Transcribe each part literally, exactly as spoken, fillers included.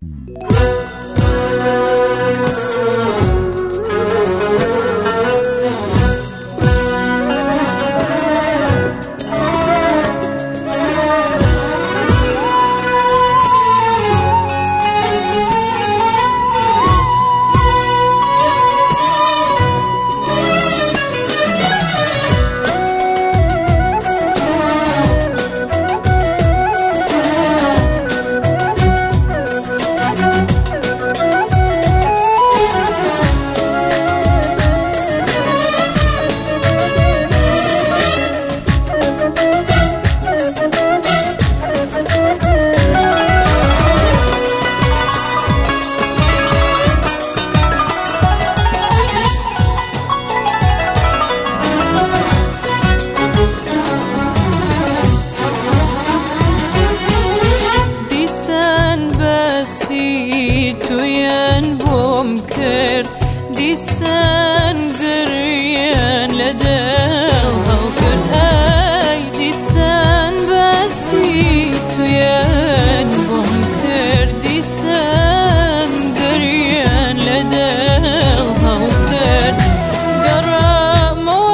تویان بوم کرد دیسان گریان لدل هاو کرد ای دیسان باسی تویان بوم کرد دیسان گریان لدل هاو کرد گرام و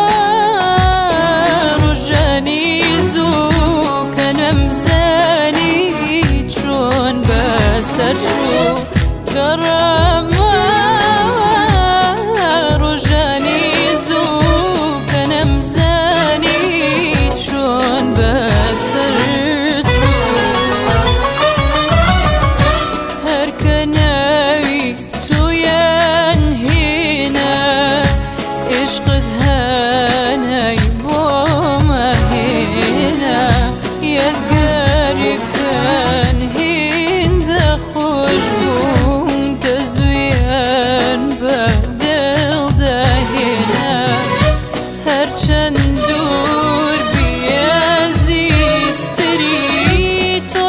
روشانی زو کنم زنی چون بسر شو گرم روشانی زو کنم زنی چون بسر تو هر کنوی تویان هینا عشقت هنای بوم هینا یادگاری کن هند خوش بوم تزویان بدل دهینا هرچند دور بیازیستری تو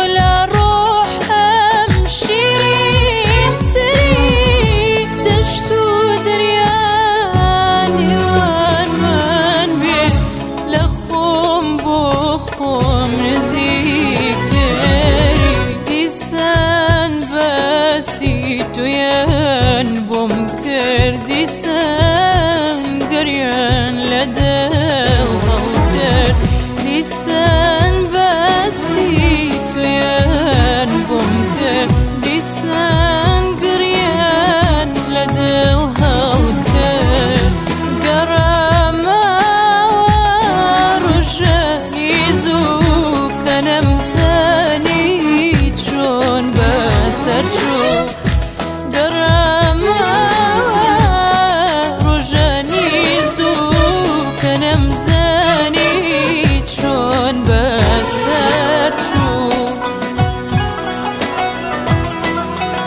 لروحم شیرین تری دشتو دریانی وان من بی لخوم بخوم نزیک تری دیسان باسی تویان بوم کردی سن گریان لدل هاودر دیسان باسی تویان بوم کردی سن گریان لدل هاودر گرام روشانی زو کنم زنی چون بسر چو گرم روشانی زو کنم زنی چون بسر چو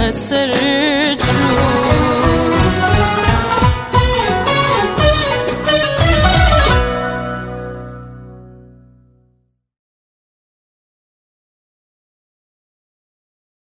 سر